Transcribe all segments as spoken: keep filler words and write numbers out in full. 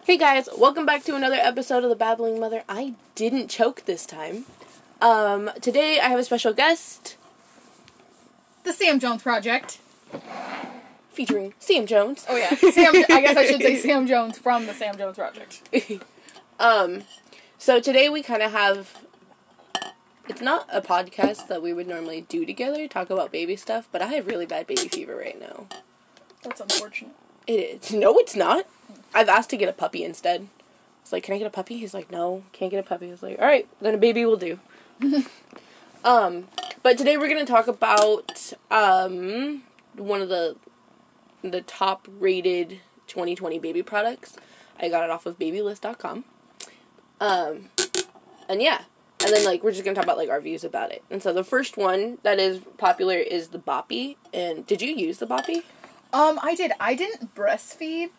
Hey guys, welcome back to another episode of The Babbling Mother. I didn't choke this time. Um, today I have a special guest. The Sam Jones Project. Featuring Sam Jones. Oh yeah, Sam, I guess I should say Sam Jones from the Sam Jones Project. um, so today we kind of have, it's not a podcast that we would normally do together, talk about baby stuff, but I have really bad baby fever right now. That's unfortunate. It is. No, it's not. I've asked to get a puppy instead. It's like, can I get a puppy? He's like, no, can't get a puppy. I was like, alright, then a baby will do. um, but today we're going to talk about, um, one of the, the top rated twenty twenty baby products. I got it off of babylist dot com. Um, and yeah. And then, like, we're just going to talk about, like, our views about it. And so the first one that is popular is the Boppy. And did you use the Boppy? Um, I did. I didn't breastfeed,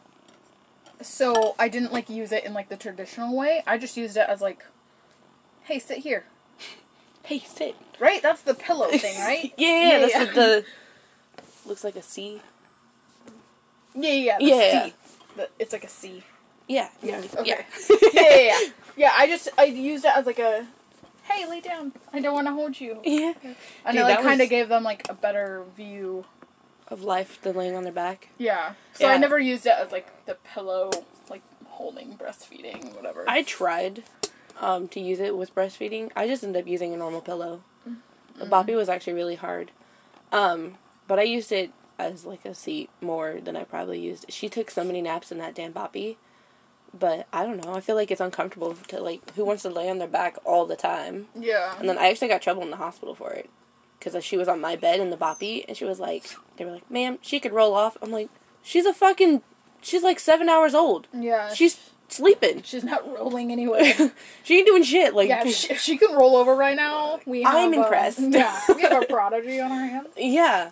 so I didn't, like, use it in, like, the traditional way. I just used it as, like, hey, sit here. Hey, sit. Right? That's the pillow thing, right? yeah, yeah, yeah, that's yeah. Like the, looks like a C. Yeah, yeah, the yeah. C. The, it's like a C. Yeah. Yeah, okay. yeah. yeah, yeah, yeah. Yeah, I just, I used it as, like, a, hey, lay down. I don't want to hold you. Yeah. And Dude, it, like, was... kind of gave them, like, a better view of life than laying on their back. Yeah. So yeah. I never used it as, like, the pillow, like, holding, breastfeeding, whatever. I tried um, to use it with breastfeeding. I just ended up using a normal pillow. Mm-hmm. The Boppy was actually really hard. Um, but I used it as, like, a seat more than I probably used it. She took so many naps in that damn Boppy. But, I don't know. I feel like it's uncomfortable to, like, who wants to lay on their back all the time? Yeah. And then I actually got trouble in the hospital for it. Because she was on my bed in the Boppy, and she was like, they were like, ma'am, she could roll off. I'm like, she's a fucking, she's like seven hours old. Yeah. She's sleeping. She's not rolling anyway. She ain't doing shit. Like, yeah, if she, if she can roll over right now, we have, I'm impressed. Uh, yeah, we have a prodigy on our hands. Yeah.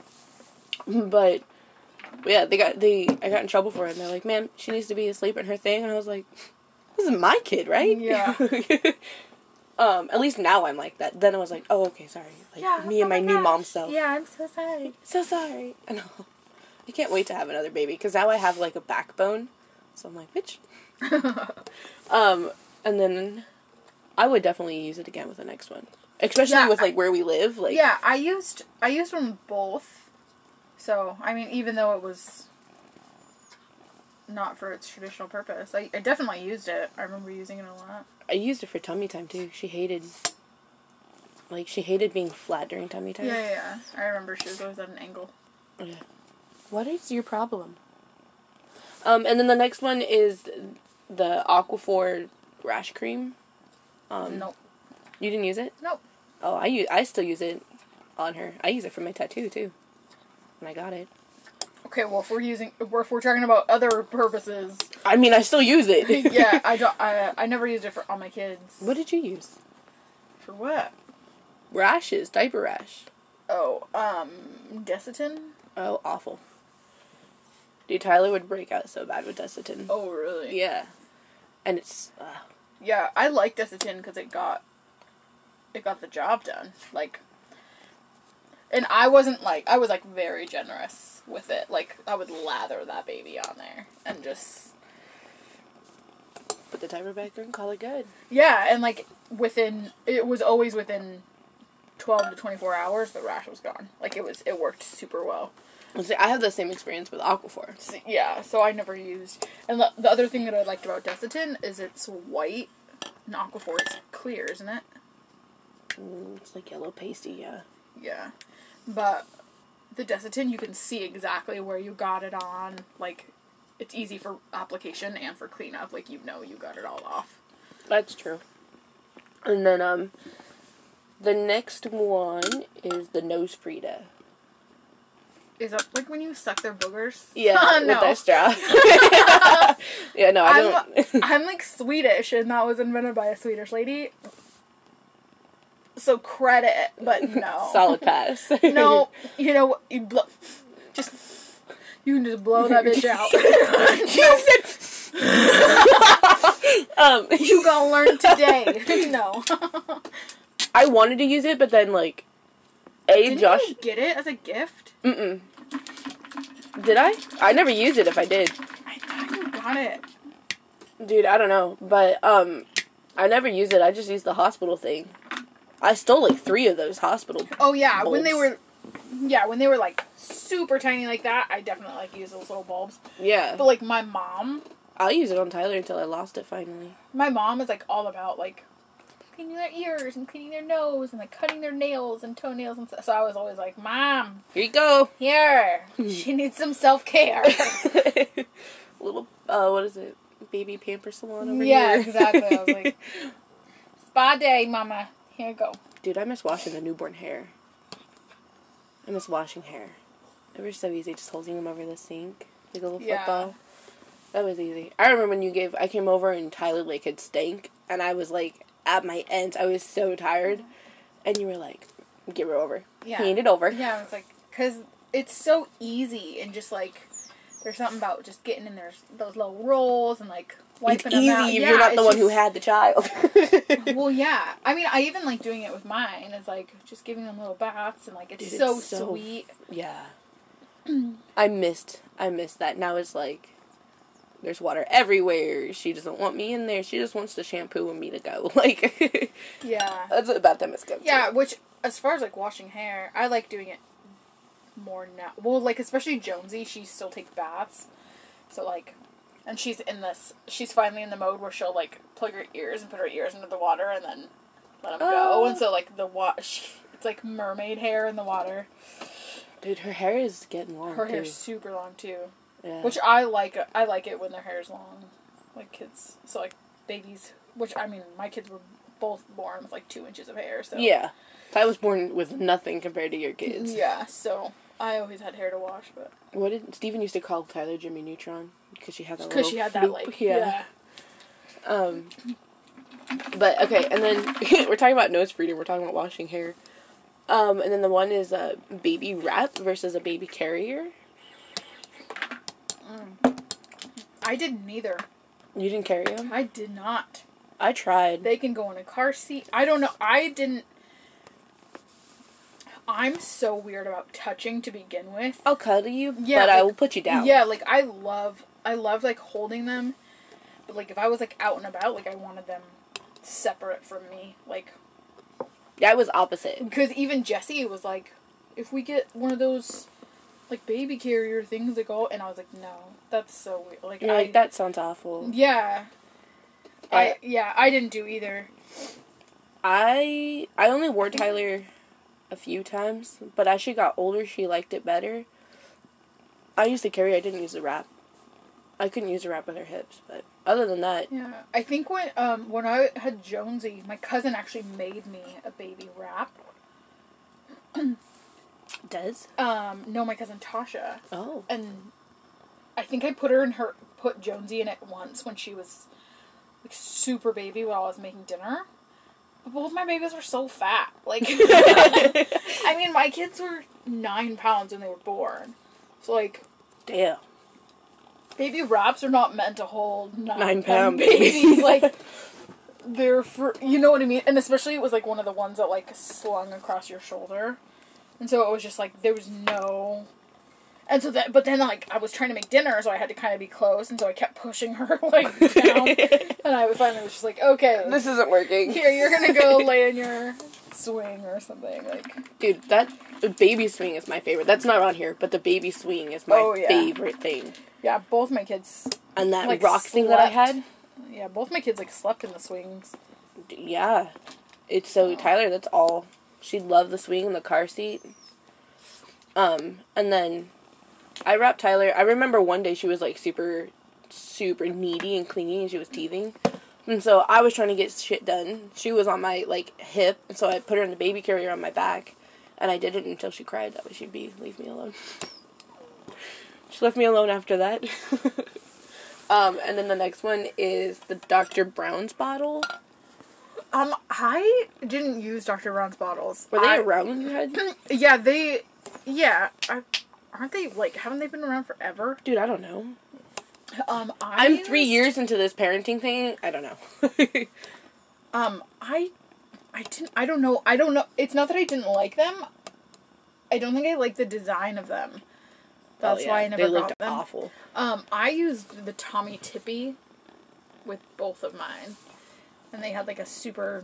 But, yeah, they got, they, I got in trouble for it, and they're like, ma'am, she needs to be asleep in her thing, and I was like, this is my kid, right? Yeah. Um, at least now I'm like that. Then I was like, oh, okay, sorry. Like, yeah, me and oh my, my new gosh. mom self. Yeah, I'm so sorry. So sorry. I know. I can't wait to have another baby, because now I have, like, a backbone. So I'm like, bitch. um, and then I would definitely use it again with the next one. Especially yeah, with, like, where we live. Like, yeah, I used, I used them both. So, I mean, even though it was not for its traditional purpose, I, I definitely used it. I remember using it a lot. I used it for tummy time, too. She hated, like, she hated being flat during tummy time. Yeah, yeah, yeah. I remember she was always at an angle. Yeah. What is your problem? Um, and then the next one is the Aquaphor rash cream. Um, nope. You didn't use it? Nope. Oh, I use, I still use it on her. I use it for my tattoo, too. And I got it. Okay, well, if we're using, if we're, if we're talking about other purposes. I mean, I still use it. yeah, I don't, I, I never used it for all my kids. What did you use? For what? Rashes, diaper rash. Oh, um, Desitin? Oh, awful. Dude, Tyler would break out so bad with Desitin. Oh, really? Yeah. And it's, uh, yeah, I like Desitin because it got, it got the job done. Like, and I wasn't, like, I was, like, very generous with it. Like, I would lather that baby on there and just put the diaper back there and call it good. Yeah, and, like, within, it was always within twelve to twenty-four hours, the rash was gone. Like, it was, it worked super well. See, I have the same experience with Aquaphor. So, yeah, so I never used, and the, the other thing that I liked about Desitin is it's white, and Aquaphor is clear, isn't it? Mm, it's like yellow pasty, yeah. Yeah. But the Desitin, you can see exactly where you got it on. Like, it's easy for application and for cleanup. Like, you know you got it all off. That's true. And then, um, the next one is the Nose Frida. Is that, like, when you suck their boogers? Yeah, no. with their straw. yeah, no, I I'm, don't. I'm, like, Swedish, and that was invented by a Swedish lady. So credit, but no. Solid pass. No, you know what? You blow. Just. You can just blow that bitch out. You said. um, you gonna learn today. No. I wanted to use it, but then, like, A, Didn't Josh. you get it as a gift? Mm-mm. Did I? I never used it if I did. I thought you got it. Dude, I don't know, but um, I never use it. I just use the hospital thing. I stole like three of those hospital. Oh yeah, when they bulbs. were, yeah, when they were like super tiny like that, I definitely like use those little bulbs. Yeah. But like my mom, I'll use it on Tyler until I lost it finally. my mom is like all about like cleaning their ears and cleaning their nose and like cutting their nails and toenails and stuff. So I was always like, Mom, Here you go. here, she needs some self care. Little, uh, what is it? Baby pamper salon over Yeah, here. exactly. I was like, spa day, Mama. Here you go. Dude, I miss washing the newborn hair. I miss washing hair. It was so easy, just holding them over the sink, like a little Yeah. football. That was easy. I remember when you gave, I came over and Tyler like had stank, and I was like at my ends. I was so tired, and you were like, "Give her over, Yeah. hand it over." Yeah, I was like, because it's so easy and just like, there's something about just getting in there, those little rolls and like It's wiping easy them out. if Yeah, you're not the it's one who just- had the child. Well, yeah. I mean, I even like doing it with mine. It's like just giving them little baths and like it's, Dude, so, it's so- sweet. Yeah. I missed, I missed that. Now it's like, there's water everywhere. She doesn't want me in there. She just wants to shampoo and me to go. Like, Yeah. that's about them it's good. Yeah, which as far as like washing hair, I like doing it more now. Well, like especially Jonesy, she still takes baths. So like, and she's in this. She's finally in the mode where she'll like plug her ears and put her ears into the water and then let them go. Oh. And so like the wa- it's like mermaid hair in the water. Dude, her hair is getting long, Her too. hair's super long too, Yeah. which I like. I like it when their hair's long, like kids. So like babies, which I mean, my kids were both born with like two inches of hair. So Yeah. I was born with nothing compared to your kids. yeah. So I always had hair to wash, but. What did Steven used to call Tyler Jimmy Neutron? Because she had that Because little she had that, floop. like, yeah. yeah. Um, but, okay, and then we're talking about nose freedom, we're talking about washing hair. Um, and then the one is a baby wrap versus a baby carrier. I did neither. You didn't carry them? I did not. I tried. They can go in a car seat. I don't know. I didn't. I'm so weird about touching to begin with. I'll cuddle you, Yeah, but I like- will put you down. Yeah, like, I love, I love, like, holding them. But, like, if I was, like, out and about, like, I wanted them separate from me. Like, Yeah, I was opposite. because even Jessie was like, if we get one of those, like, baby carrier things that go, and I was like, no, that's so weird. Like, You're I, like, that sounds awful. yeah. Uh, I, yeah, I didn't do either. I I only wore Tyler a few times, but as she got older, she liked it better. I used to carry, I didn't use the wrap. I couldn't use the wrap with her hips, but other than that, Yeah, I think when um when I had Jonesy, my cousin actually made me a baby wrap. Des? Um, no, my cousin Tasha, Oh. and I think I put her in her put Jonesy in it once when she was like super baby while I was making dinner. But both my babies were so fat. Like, I mean, my kids were nine pounds when they were born. So like, Damn. baby wraps are not meant to hold nine, Nine pound pound babies. babies. Like, they're for, you know what I mean? And especially it was like one of the ones that like slung across your shoulder. And so it was just like, there was no, and so that, but then like I was trying to make dinner, so I had to kind of be close, and so I kept pushing her like down. And I finally was just like, okay, This isn't working. here, you're gonna go lay in your swing or something. Like, Dude, that the baby swing is my favorite. That's not on here, but the baby swing is my Oh, yeah. favorite thing. yeah, both my kids, And that Like, rock thing that I slept. had, yeah, both my kids like slept in the swings. yeah. It's so, Tyler, that's all. She loved the swing and the car seat. Um, and then I wrapped Tyler. I remember one day she was like super, super needy and clingy and she was teething. And so I was trying to get shit done. She was on my like hip, and so I put her in the baby carrier on my back. And I did it until she cried. That way she'd be, leave me alone. She left me alone after that. um, and then the next one is the Doctor Brown's bottle. Um, I didn't use Doctor Brown's bottles. Were they I- around when you had? Yeah, they, yeah, I, aren't they, like, haven't they been around forever? Dude, I don't know. Um, I I'm three used- years into this parenting thing. I don't know. Um, I, I didn't, I don't know, I don't know, it's not that I didn't like them, I don't think I like the design of them. That's Oh, yeah. why I never They got looked them. awful. Um, I used the Tommy Tippy with both of mine. And they had like a super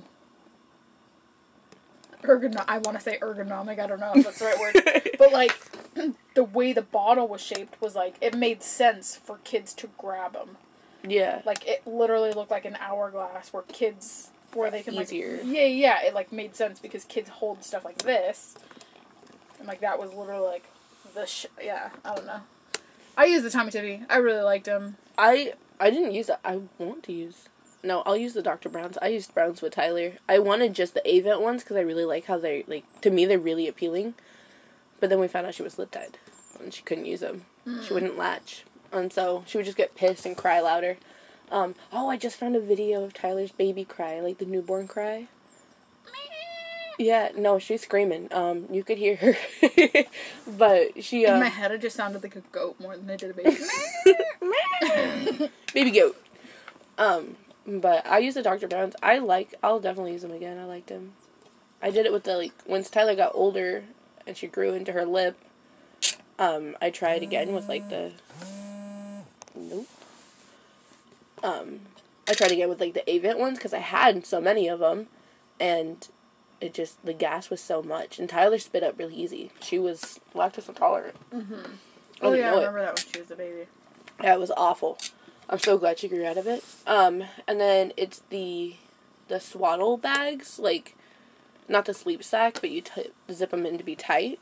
ergonomic, I want to say ergonomic, I don't know if that's the right word. But like, the way the bottle was shaped was like, it made sense for kids to grab them. Yeah. Like, it literally looked like an hourglass where kids, where they can like... Easier. Yeah, yeah, it like made sense because kids hold stuff like this. And like, that was literally like, the sh- yeah, I don't know. I used the Tommy Tippy. I really liked him. I I didn't use it. I want to use... No, I'll use the Doctor Browns. I used Browns with Tyler. I wanted just the Avent ones because I really like how they, like, to me, they're really appealing. But then we found out she was lip-tied. And she couldn't use them. Mm. She wouldn't latch. And so she would just get pissed and cry louder. Um, oh, I just found a video of Tyler's baby cry, like the newborn cry. Yeah, no, she's screaming. Um, you could hear her. But she, um... In my head, it just sounded like a goat more than it did a baby. Baby goat. Um, but I use the Doctor Browns. I like, I'll definitely use them again. I liked them. I did it with the, like, once Tyler got older and she grew into her lip, um, I tried again with, like, the... Nope. Um, I tried again with, like, the Avent ones because I had so many of them. And... it just, the gas was so much. And Tyler spit up really easy. She was lactose intolerant. Mm-hmm. Oh, yeah, I remember it. that when she was a baby. Yeah, it was awful. I'm so glad she grew out of it. Um, and then it's the, the swaddle bags. Like, not the sleep sack, but you t- zip them in to be tight.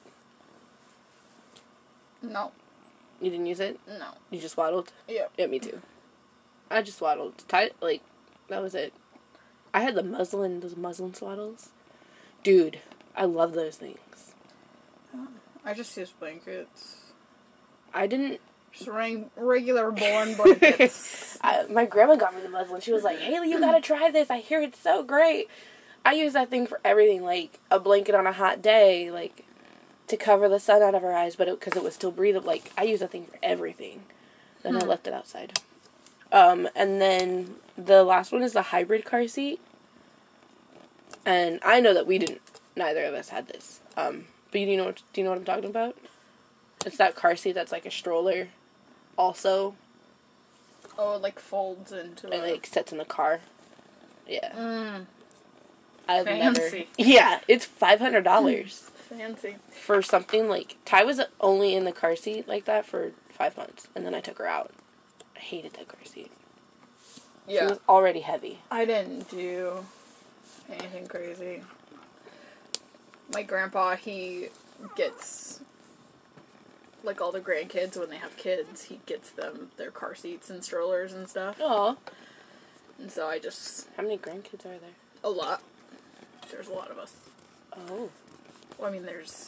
No. You didn't use it? No. You just swaddled? Yeah. Yeah, me too. I just swaddled. Tight, like, that was it. I had the muslin, those muslin swaddles. Dude, I love those things. I just use blankets. I didn't... Just reg- regular born blankets. I, my grandma got me the muslin. She was like, Haley, you gotta try this. I hear it's so great. I use that thing for everything, like a blanket on a hot day, like to cover the sun out of her eyes, but because it, it was still breathable. Like, I use that thing for everything. Then hmm. I left it outside. Um, and then the last one is the hybrid car seat. And I know that we didn't, neither of us had this. Um, but you know what, do you know what I'm talking about? It's that car seat that's like a stroller, also. Oh, it like folds into it. And like sits in the car. Yeah. Mm. I've Fancy. never. Yeah, it's five hundred dollars. Fancy. For something like, Ty was only in the car seat like that for five months, and then I took her out. I hated that car seat. Yeah. She was already heavy. I didn't do anything crazy. My grandpa, he gets, like, all the grandkids, when they have kids, he gets them their car seats and strollers and stuff. Aw. And so I just... How many grandkids are there? A lot. There's a lot of us. Oh. Well, I mean, there's...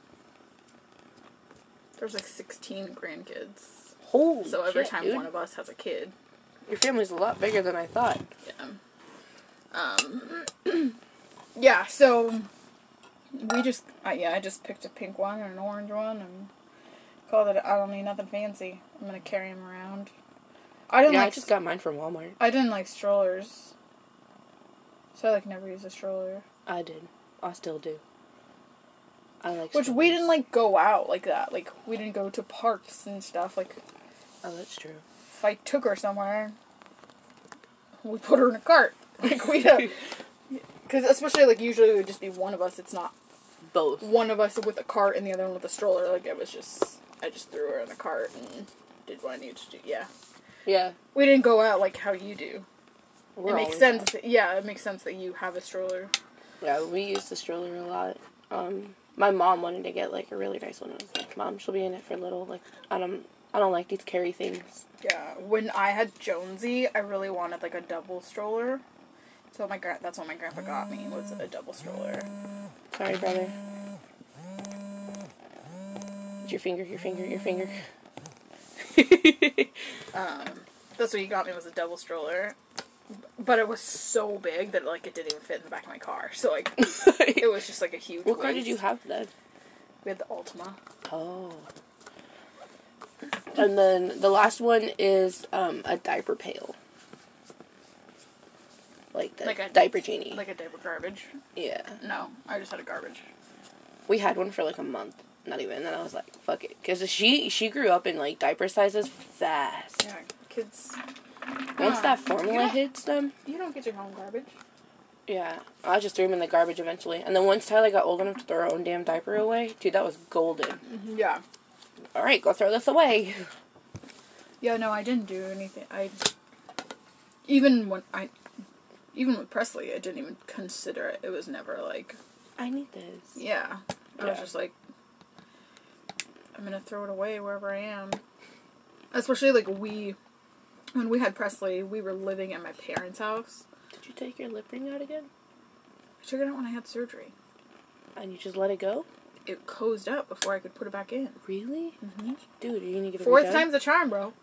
There's, like, sixteen grandkids. Holy So every shit, time dude. one of us has a kid. Your family's a lot bigger than I thought. Yeah. Um... yeah, so... We just, uh, yeah, I just picked a pink one and an orange one and called it, I don't need nothing fancy. I'm going to carry them around. I didn't yeah, like... I just got mine from Walmart. I didn't like strollers. So I, like, never used a stroller. I did. I still do. I like Which strollers. we didn't, like, go out like that. Like, we didn't go to parks and stuff. Like... Oh, that's true. If I took her somewhere, we put her in a cart. Like, we don't... Because especially, like, usually it would just be one of us. It's not... Both. One of us with a cart and the other one with a stroller. Like, it was just... I just threw her in the cart and did what I needed to do. Yeah. Yeah. We didn't go out like how you do. We're it makes sense. That, yeah, it makes sense that you have a stroller. Yeah, we use the stroller a lot. Um, my mom wanted to get, like, a really nice one. I was like, Mom, she'll be in it for little. Like, I don't... I don't like these carry things. Yeah. When I had Jonesy, I really wanted, like, a double stroller. So my gra- that's what my grandpa got me, was a double stroller. Sorry, brother. Your finger, your finger, your finger. um, that's what he got me, was a double stroller. But it was so big that, like, it didn't even fit in the back of my car. So, like, it was just, like, a huge What waste. car did you have then? We had the Altima. Oh. And then the last one is um, a diaper pail. Like the like a, diaper genie. Like a diaper garbage? Yeah. No, I just had a garbage. We had one for like a month. Not even. And then I was like, fuck it. Because she, she grew up in like diaper sizes fast. Yeah, kids Once Huh. that formula Yeah. hits them, You don't get your home garbage. yeah, I just threw them in the garbage eventually. And then once Tyler got old enough to throw her own damn diaper away, dude, that was golden. Yeah. All right, go throw this away. Yeah, no, I didn't do anything. I even when I even with Presley, I didn't even consider it. It was never like, I need this. yeah. I was Yeah. just like, I'm gonna throw it away wherever I am. Especially like we, when we had Presley, we were living at my parents' house. Did you take your lip ring out again? I took it out when I had surgery. And you just let it go? It closed up before I could put it back in. Really? Mm-hmm. Dude, are you gonna get it Fourth redone? time's a charm, bro.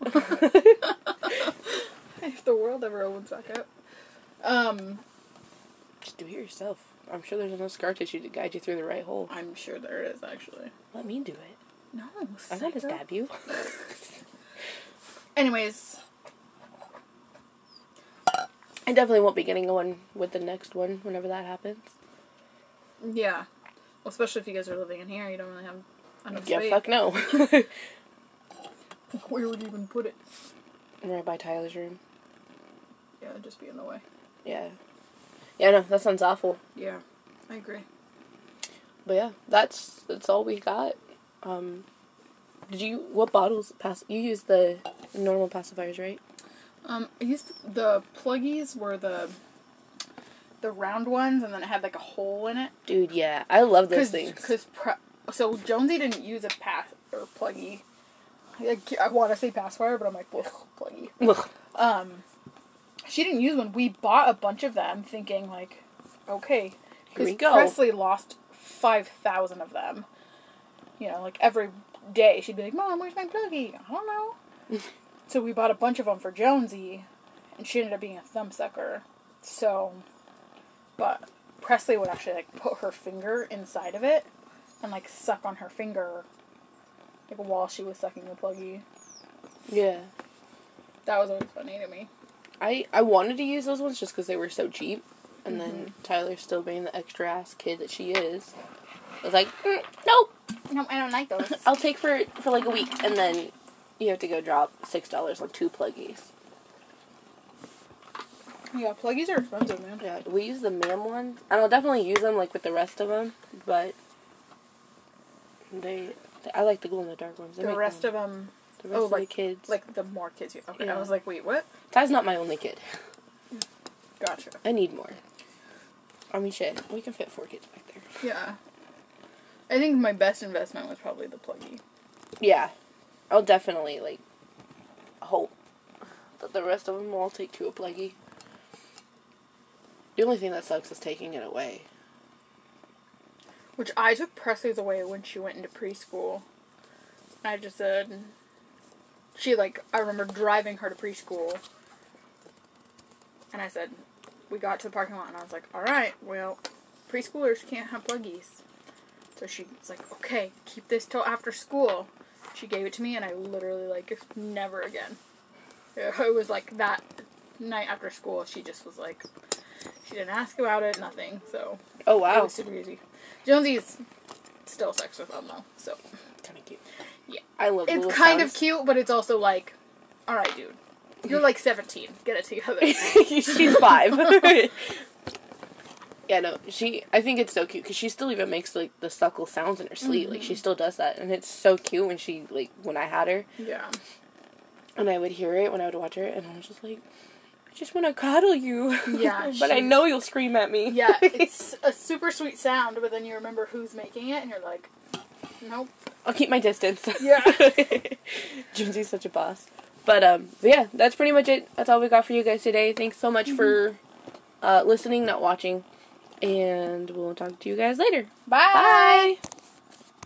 If the world ever opens back up. Um, Just do it yourself. I'm sure there's enough scar tissue to guide you through the right hole. I'm sure there is, actually. Let me do it. No, I'm not to psycho. stab you. Anyways, I definitely won't be getting one with the next one whenever that happens. yeah. Well, especially if you guys are living in here, you don't really have enough Yeah, space. fuck no. Where would you even put it? Right by Tyler's room. Yeah, it'd just be in the way. Yeah. Yeah, no, that sounds awful. Yeah, I agree. But yeah, that's that's all we got. Um, did you, what bottles, pass, you use the normal pacifiers, right? Um, I used the pluggies were the the round ones, and then it had like a hole in it. Dude, yeah, I love those Cause, things. Cause pre- so Jonesy didn't use a pass or pluggy. I, I want to say pacifier, but I'm like, ugh, pluggy. Ugh. Um, she didn't use one. We bought a bunch of them, thinking like, okay, Here we because go. Presley lost five thousand of them. You know, like every day she'd be like, "Mom, where's my pluggy?" I don't know. So we bought a bunch of them for Jonesy, and she ended up being a thumbsucker. So, but Presley would actually like put her finger inside of it and like suck on her finger, like while she was sucking the pluggy. Yeah. That was always funny to me. I, I wanted to use those ones just because they were so cheap. And then Tyler, still being the extra ass kid that she is, was like, mm, nope, No, I don't like those. I'll take for for like a week. And then you have to go drop six dollars on two pluggies. Yeah, pluggies are expensive, man. Yeah, we use the MAM ones. And I'll definitely use them like with the rest of them. But they, I like the glow in the dark ones. They The make rest them- of them, the rest oh, of like- the kids. like the more kids you. Okay, Yeah. I was like, wait, what? Ty's not my only kid. Gotcha. I need more. I mean, shit, we can fit four kids back there. Yeah. I think my best investment was probably the pluggy. Yeah, I'll definitely like hope that the rest of them will all take to a pluggy. The only thing that sucks is taking it away. Which I took Presley's away when she went into preschool. I just said, she like, I remember driving her to preschool. And I said, we got to the parking lot and I was like, alright, well, preschoolers can't have pluggies. So she was like, okay, keep this till after school. She gave it to me and I literally like, never again. It was like that night after school, she just was like, she didn't ask about it, nothing, so. Oh It wow, was super easy. Jonesy's still sex with them though, so. kind of cute. Yeah. I love. the It's little kind of sounds. cute, but it's also like, alright dude, you're like seventeen, get it together. She's five. Yeah, no, she. I think it's so cute because she still even makes like the suckle sounds in her sleep. Like she still does that, and it's so cute when she like when I had her, Yeah. and I would hear it when I would watch her, and I was just like, I just want to cuddle you. Yeah, but I she- know you'll scream at me. Yeah, it's a super sweet sound, but then you remember who's making it, and you're like, nope. I'll keep my distance. Yeah. Jonesy's such a boss. But, um, but yeah, that's pretty much it. That's all we got for you guys today. Thanks so much for uh, listening, not watching. And we'll talk to you guys later. Bye! Bye!